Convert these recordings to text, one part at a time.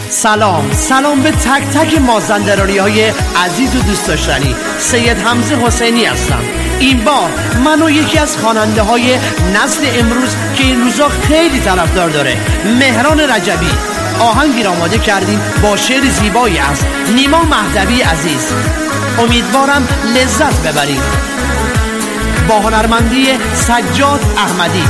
سلام به تک تک مازندرانی های عزیز و دوست داشتنی. سید حمزه حسینی هستم. این بار من و یکی از خواننده های نسل امروز که این روزا خیلی طرفدار داره، مهران رجبی، آهنگی را آماده کردیم با شعر زیبایی از نیما مهدوی عزیز. امیدوارم لذت ببرید. با هنرمندی سجاد احمدی.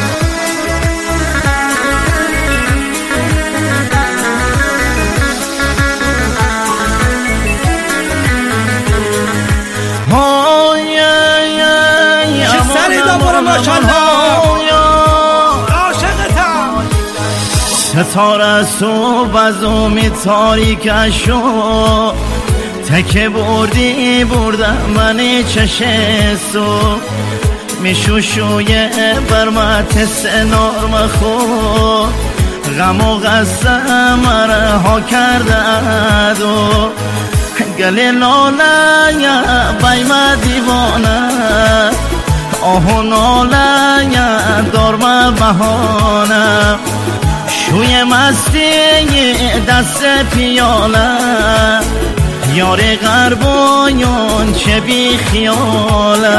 ستاره صبح از امید تاریکشو تکه بردم من چشستو میشوشویه برمت سنار مخو غم و غصه مرها کرده دو گل لاله بایم دیوانه آه ناله دارم بهانه شوی مستی دست پیاله یار غربایون چه بی خیاله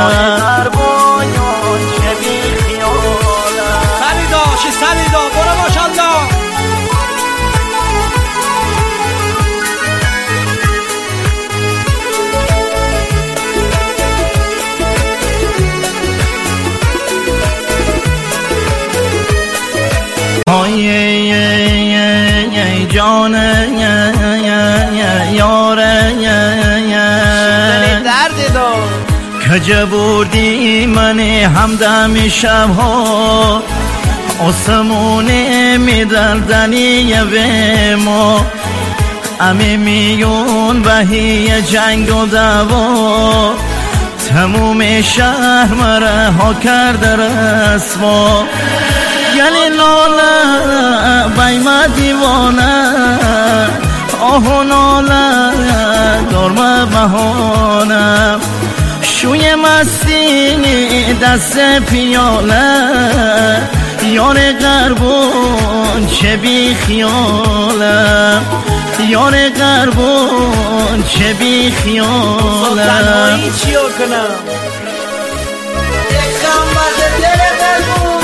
سلیدا برو ماشالله. جان یاره درد دار کجا بردی من همدم شبها آسمونه میدردنی به ما امی میون بهی جنگ و دعوا تموم شهر مرها کرده رسوا گلی لاله بایم دیوانه آه ناله دارم بهانه شوی مستی دست پیاله یار غربون چه بی خیاله یار غربون چه بی خیاله تنهایی چیو کنم یکم وزه دل غربون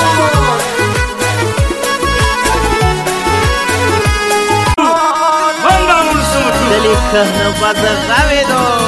دلی که وزه غمی دار